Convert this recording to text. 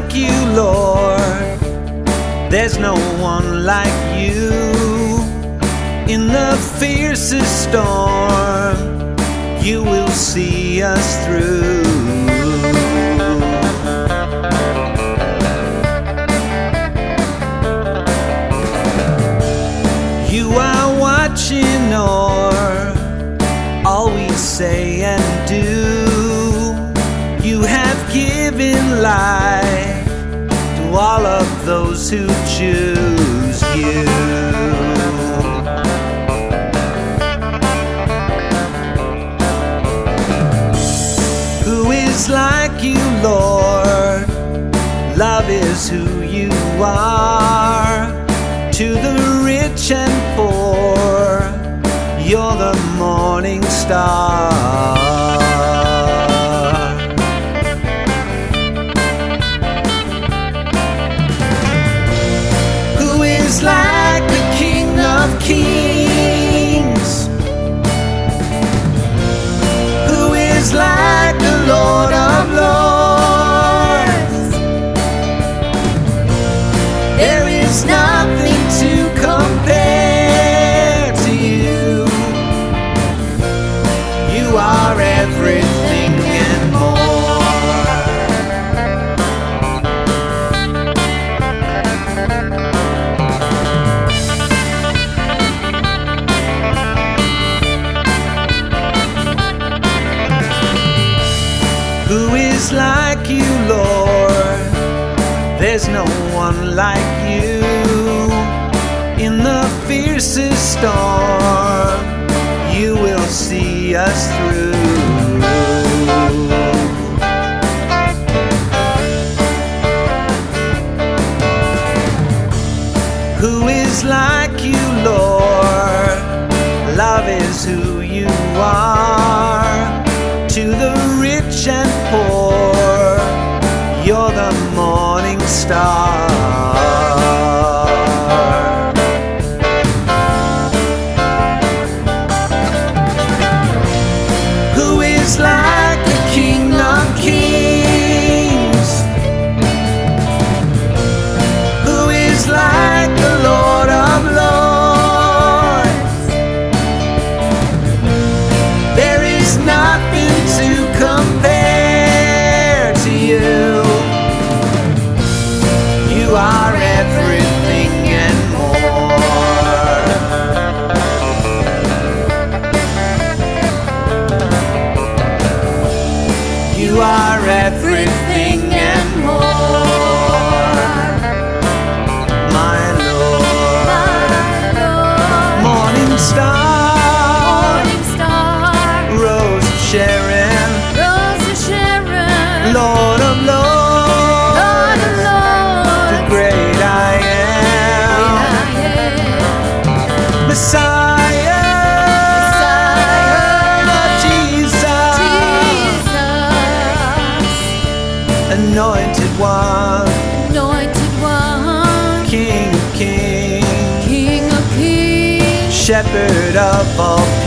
like you, Lord. There's no one like you. In the fiercest storm, you will see us through. You are watching o'er all we say and do. You have given life to all of those who choose you. Who is like you, Lord? Love is who you are. To the rich and poor, you're the morning star. Who is like the King of Kings? Who is like the Lord of Lords? There is nothing to compare to you. You are everything and more. Who is like you, Lord? There's no one like you. In the fiercest storm, you will see us through. Who is like you, Lord? Love is who you are. To the rich and poor, you're the morning star. Who is like the King of Kings? Who is like the Lord of Lords? There is nothing to compare to you. You are everything and more. You are everything and more. My Lord, morning star, Rose of Sharon, Lord of Lords, the great I am, Messiah, Jesus, Anointed One, King of Kings, Shepherd of all